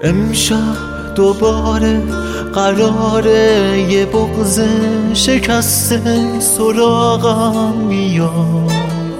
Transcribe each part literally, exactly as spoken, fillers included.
امشب دوباره قراره یه بغض شکسته سراغم بیاد.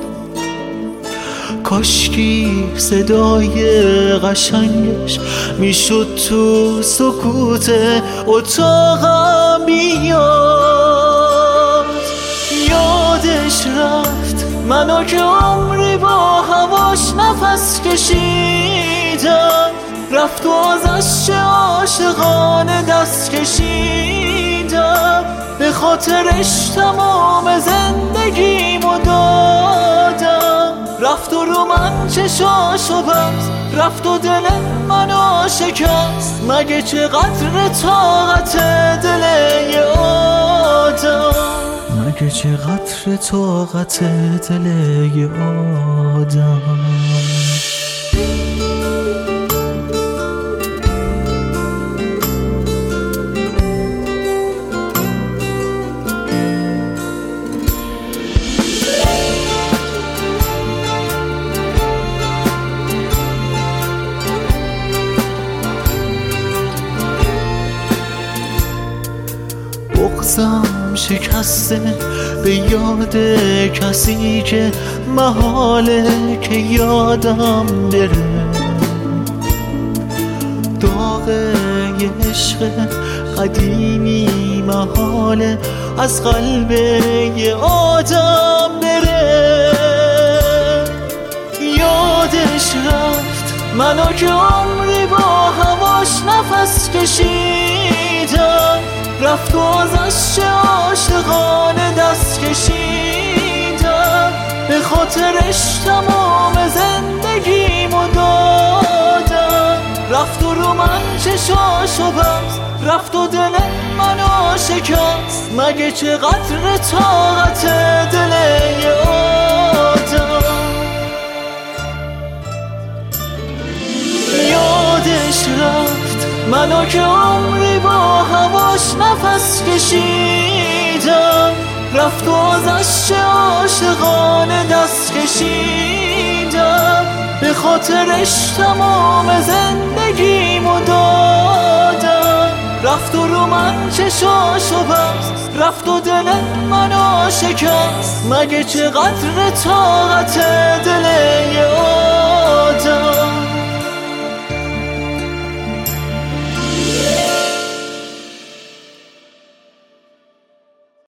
کاشکی صدای قشنگش میشد تو سکوت اتاقم بیاد. یادش رفت منو که عمری با هواش نفس کشیدم، رفت و ازش چه عاشقانه دست کشیدم. به خاطرش تمام زندگیمو دادم، رفت و رو من چشاشو بست، رفت و دل منو شکست. مگه چقدر طاقت دل یه آدم، مگه چقدر طاقت دل یه آدم. بغضم شکسته به یاد کسی که محاله که یادم بره. داغ یه عشق قدیمی محاله از قلب یه آدم بره. یادش رفت منو که عمری با هواش نفس کشیدم، رفت و ازش چه عاشقانه دست کشیدم. به خاطرش تمام زندگیمو دادم، رفت و رو من چشاشو بست، رفت و دل منو شکست. مگه چقدر طاقت دل یه آدم. یادش رفت منو که عمری با هواش نفس کشیدم، رفت و ازش چه عاشقانه دست کشیدم. به خاطرش تمام زندگیمو دادم، رفت و رو من چشاشو بست، رفت و دل منو شکست. مگه چقدر طاقت دل